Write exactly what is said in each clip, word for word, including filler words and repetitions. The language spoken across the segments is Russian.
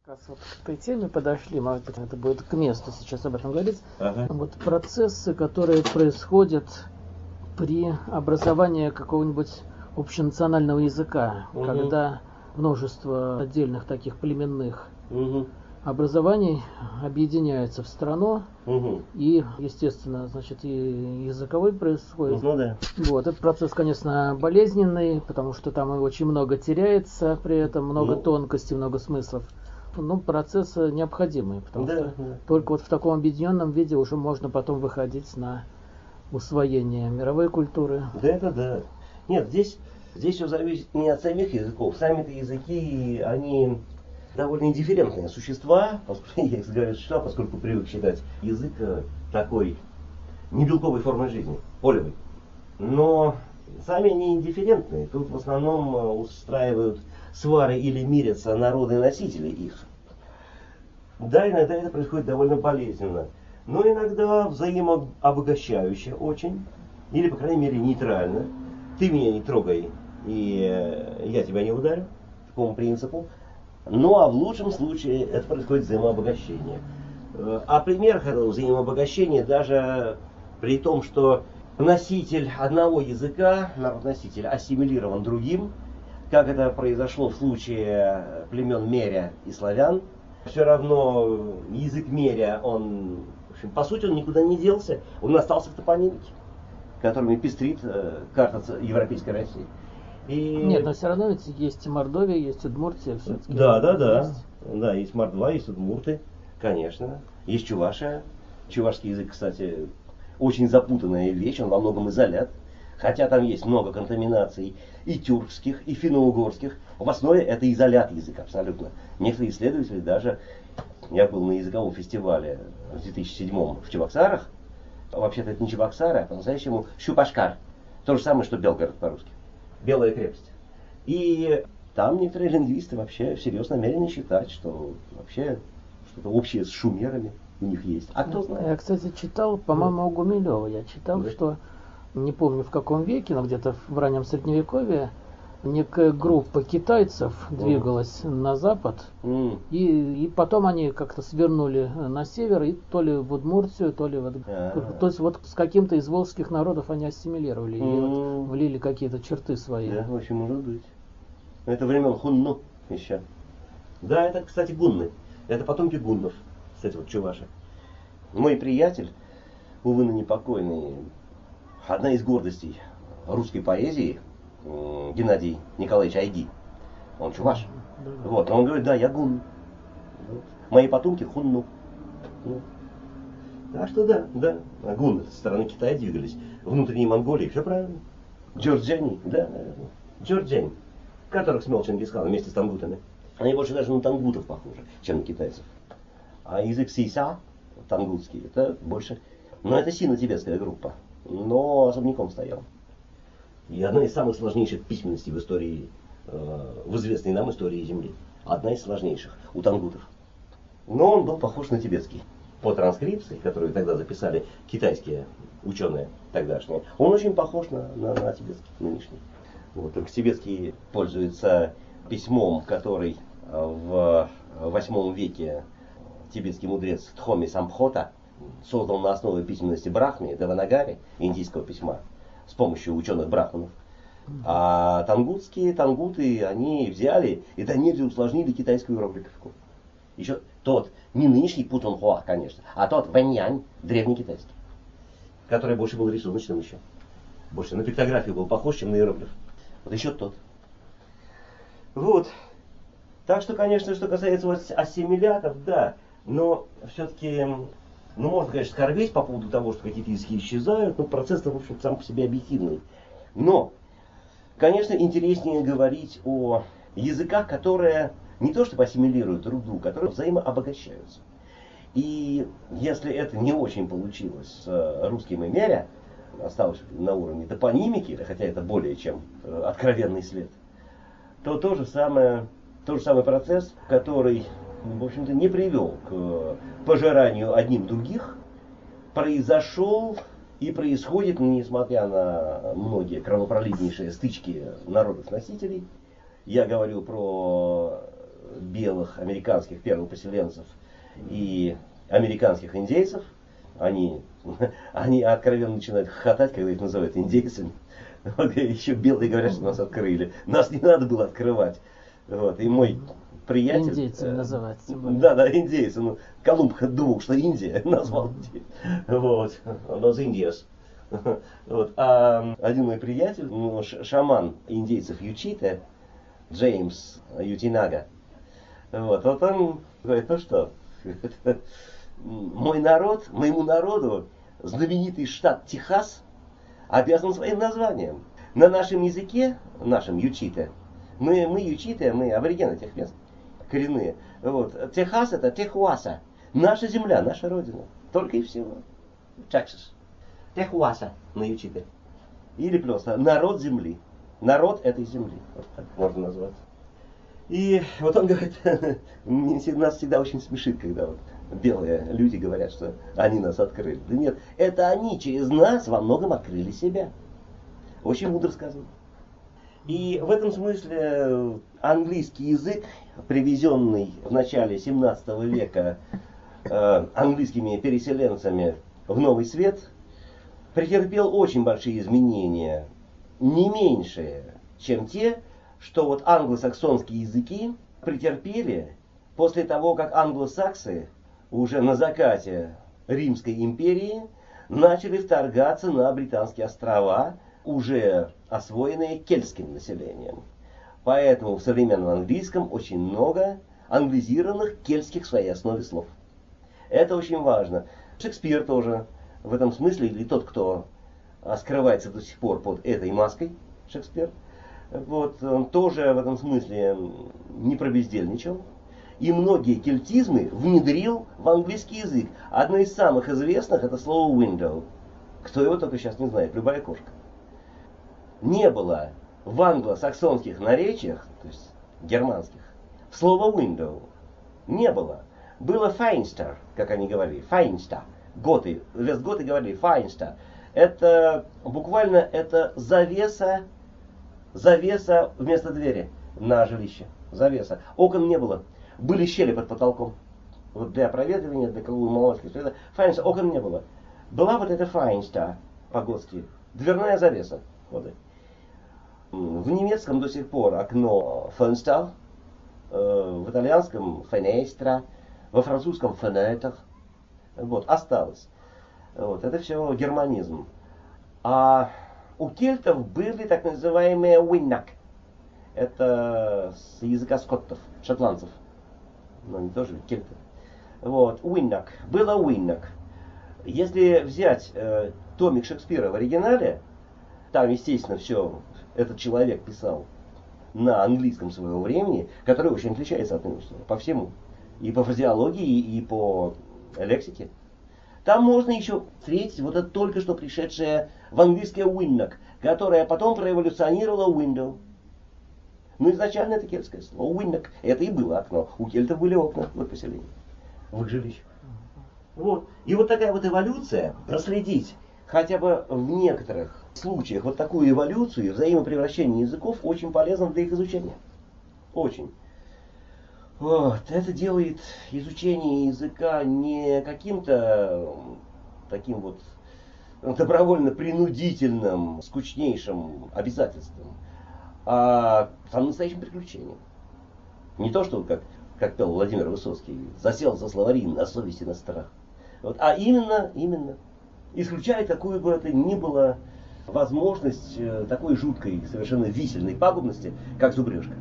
Раз вот к этой теме подошли, может быть, это будет к месту сейчас об этом говорить. Ага. Вот процессы, которые происходят при образовании какого-нибудь общенационального языка, Угу. когда множество отдельных таких племенных Угу. образований объединяются в страну, Угу. и, естественно, значит, и языковой происходит. Ну да. Вот, этот процесс, конечно, болезненный, потому что там и очень много теряется, при этом много Ну. тонкостей, много смыслов. Ну, процесс необходимый, потому Да, что да. только вот в таком объединенном виде уже можно потом выходить на усвоение мировой культуры. Да, это да. Нет, здесь, здесь все зависит не от самих языков. Сами-то языки, они довольно индифферентные существа, поскольку, я их говорю существа, поскольку привык считать язык э, такой небелковой формой жизни, полевой. Но сами они индифферентные. Тут в основном э, устраивают свары или мирятся народы-носители их. Да, иногда это происходит довольно болезненно, но иногда взаимообогащающе очень, или, по крайней мере, нейтрально. Ты меня не трогай, и э, я тебя не ударю, такому принципу. Ну, а в лучшем случае это происходит взаимообогащение. Э, А примерах этого взаимообогащения даже при том, что носитель одного языка, народ-носитель, ассимилирован другим, как это произошло в случае племен Меря и славян, все равно язык Меря, он, в общем, по сути, он никуда не делся, он остался в топонимике, которыми пестрит э, карта ц- Европейской России. И... Нет, но все равно ведь есть Мордовия, есть Удмуртия все-таки. Да, да, да. Есть. Да, есть мордва, есть удмурты, конечно. Есть чувашия. Чувашский язык, кстати, очень запутанная вещь, он во многом изолят. Хотя там есть много контаминаций и тюркских, и финно-угорских. В основе это изолят язык абсолютно. Некоторые исследователи даже... Я был на языковом фестивале в две тысячи седьмом в Чебоксарах. Вообще-то это не Чебоксары, а по-настоящему Щупашкар. То же самое, что Белгород по-русски. Белая крепость. И там некоторые лингвисты вообще всерьез намерены считать, что вообще что-то общее с шумерами у них есть. А кто Я, знает? кстати, читал, по-моему, у Гумилева, я читал, Да. что, не помню в каком веке, но где-то в раннем Средневековье, некая группа китайцев двигалась на запад, М. и, и потом они как-то свернули на север, и то ли в Удмуртию, то ли вот, А. то есть вот с каким-то из волжских народов они ассимилировали, и вот М. влили какие-то черты свои. Да, очень может быть. Это времен хунну еще. Да, это, кстати, гунны. Это потомки гуннов. Кстати, вот чуваши. Мой приятель, увы, ныне покойный, одна из гордостей русской поэзии, м, Геннадий Николаевич Айги. Он чуваш. Да. Вот, он говорит, да, я гун. Вот. Мои потомки хунну. Вот. Так что да, да. А гунны со стороны Китая двигались. Внутренней Монголии, все правильно. Джорджани, да, наверное. Джорджани, которых смел Чингисхан вместе с тангутами. Они больше даже на тангутов похожи, чем на китайцев. А язык сиса, тангутский, это больше... Ну, это сино-тибетская группа, но особняком стоял. И одна из самых сложнейших письменностей в истории, э, в известной нам истории Земли. Одна из сложнейших у тангутов. Но он был похож на тибетский. По транскрипции, которую тогда записали китайские ученые тогдашние, он очень похож на, на, на тибетский нынешний. Вот, только тибетский пользуется письмом, который в восьмом веке тибетский мудрец Тхоми Сампхота создал на основе письменности Брахми, Деванагари, индийского письма, с помощью ученых брахманов. А тангутские, тангуты, они взяли и до нельзя усложнили китайскую иероглифику. Еще тот, не нынешний Путунхуа, конечно, а тот Вэньянь, древний китайский, который больше был рисуночным еще. Больше на пиктографию был похож, чем на иероглиф. Вот еще тот. Вот. Так что, конечно, что касается вот ассимилятов, да, но все-таки, ну, можно, конечно, скорбеть по поводу того, что какие-то языки исчезают, но процесс-то, в общем, сам по себе объективный. Но, конечно, интереснее говорить о языках, которые не то чтобы ассимилируют друг друга, которые взаимообогащаются. И если это не очень получилось с русским и меря, осталось на уровне топонимики, хотя это более чем откровенный след, то то же самое, тот же самый процесс, который, в общем-то, не привел к пожиранию одним других, произошел и происходит, несмотря на многие кровопролитнейшие стычки народов-носителей. Я говорю про белых американских первопоселенцев и американских индейцев. Они, они откровенно начинают хохотать, когда их называют индейцами. Вот, еще белые говорят, что нас открыли. Нас не надо было открывать. Вот, и мой приятель... Индейцами называть. Да, да, индейцы. Ну, Колумб думал, что Индия, назвал. Вот, Los Indios. Вот. А один мой приятель, ну, шаман индейцев Ючите, Джеймс Ютинага, вот, вот он говорит, ну что, мой народ, моему народу знаменитый штат Техас обязан своим названием. На нашем языке, нашем Ючите, мы, мы Ючите, мы аборигены этих мест, коренные. Вот. Техас это Техуаса, наша земля, наша родина, только и всего. Texas. Техуаса на Ючите. Или просто народ земли. Народ этой земли. Вот так можно назвать. И вот он говорит, нас всегда очень смешит, когда вот белые люди говорят, что они нас открыли. Да нет, это они через нас во многом открыли себя. Очень мудро сказано. И в этом смысле английский язык, привезенный в начале семнадцатого века э, английскими переселенцами в Новый Свет, претерпел очень большие изменения, не меньшие, чем те, что вот англосаксонские языки претерпели после того, как англосаксы уже на закате Римской империи начали вторгаться на Британские острова, уже освоенные кельтским населением. Поэтому в современном английском очень много англизированных кельтских в своей основе слов. Это очень важно. Шекспир тоже в этом смысле, или тот, кто скрывается до сих пор под этой маской, Шекспир, вот, он тоже в этом смысле не пробездельничал. И многие кельтизмы внедрил в английский язык. Одно из самых известных это слово window. Кто его только сейчас не знает, любая кошка. Не было в англосаксонских наречиях, то есть германских, слова window. Не было. Было feinster, как они говорили, feinster. Готы, вестготы говорили feinster. Это буквально это завеса, завеса вместо двери на жилище. Завеса. Окон не было. Были щели под потолком. Вот для проветривания, для круглой молочки. Feinster, окон не было. Была вот эта feinster по-готски. Дверная завеса. Вот. В немецком до сих пор окно fenster, в итальянском fenestra, во французском fenêtre. Вот, осталось. Вот, это все германизм. А у кельтов были так называемые winnack. Это с языка скоттов, шотландцев. Но они тоже кельты. Вот, winnack. Было winnack. Если взять э, томик Шекспира в оригинале, там, естественно, все этот человек писал на английском своего времени, который очень отличается от нынешнего, по всему. И по фразеологии, и по лексике. Там можно еще встретить вот это только что пришедшее в английское winnock, которое потом проэволюционировало window. Ну, изначально это кельтское слово. Winnock. Это и было окно. У кельтов были окна в их поселении, в их жилищах. Вот. И вот такая вот эволюция, проследить хотя бы в некоторых случаях вот такую эволюцию, взаимопревращение языков очень полезно для их изучения. Очень. Вот. Это делает изучение языка не каким-то таким вот добровольно-принудительным, скучнейшим обязательством, а самым настоящим приключением. Не то, что, как, как пел Владимир Высоцкий, засел за словари на совести, на страх. Вот. А именно, именно, исключая какую бы это ни было возможность такой жуткой, совершенно висельной пагубности, как зубрежка.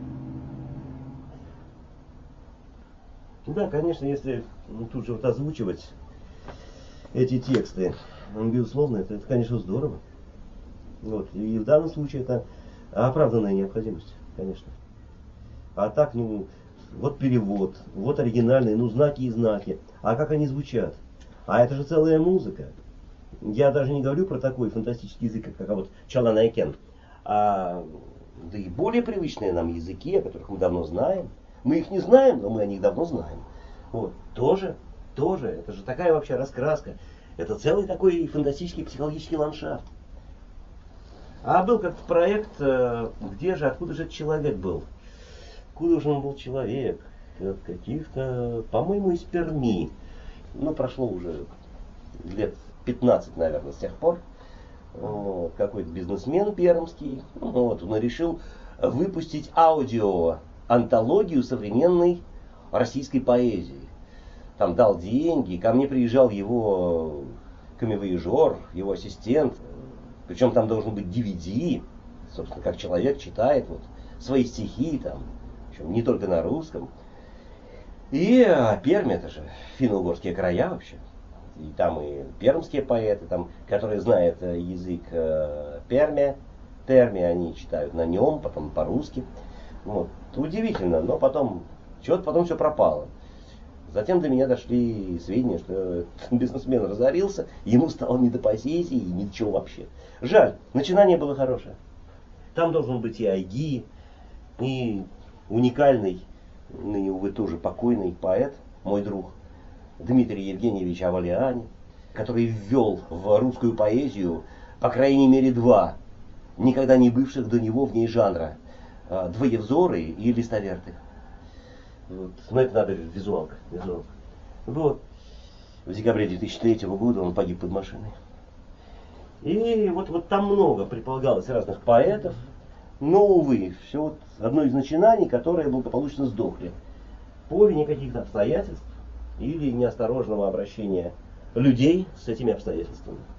Да, конечно, если ну, тут же вот озвучивать эти тексты, ну, безусловно, это, это, конечно, здорово. Вот. И в данном случае это оправданная необходимость, конечно. А так, ну, вот перевод, вот оригинальные, ну, знаки и знаки. А как они звучат? А это же целая музыка. Я даже не говорю про такой фантастический язык, как вот Чаланайкен, а да и более привычные нам языки, о которых мы давно знаем. Мы их не знаем, но мы о них давно знаем. Вот. Тоже, тоже, это же такая вообще раскраска. Это целый такой фантастический психологический ландшафт. А был как-то проект, где же, откуда же этот человек был? откуда же он был человек? От каких-то, по-моему, из Перми. Ну, прошло уже лет пятнадцать, наверное, с тех пор. Вот, какой-то бизнесмен пермский. Вот, он решил выпустить аудио-антологию современной российской поэзии. Там дал деньги, ко мне приезжал его камевояжер, его ассистент. Причем там должен быть ди ви ди, собственно, как человек читает вот, свои стихи, там, причем не только на русском. И а, Пермь, это же финно-угорские края вообще. И там и пермские поэты, там, которые знают язык э, Пермя, Перми, они читают на нем, потом по-русски. Вот. Удивительно, но потом, чего-то потом все пропало. Затем до меня дошли сведения, что этот бизнесмен разорился, ему стало не до поэзии и ни до чего вообще. Жаль, начинание было хорошее. Там должен быть и Айги, и уникальный, ныне, увы, тоже покойный поэт, мой друг, Дмитрий Евгеньевич Авалиани, который ввел в русскую поэзию, по крайней мере, два, никогда не бывших до него в ней жанра. Двоевзоры и листоверты. Вот. Но это надо визуалка. визуалка. Вот. В декабре две тысячи третьего года он погиб под машиной. И вот, вот там много предполагалось разных поэтов. Но, увы, все вот одно из начинаний, которые благополучно сдохли. По вине каких-то обстоятельств или неосторожного обращения людей с этими обстоятельствами.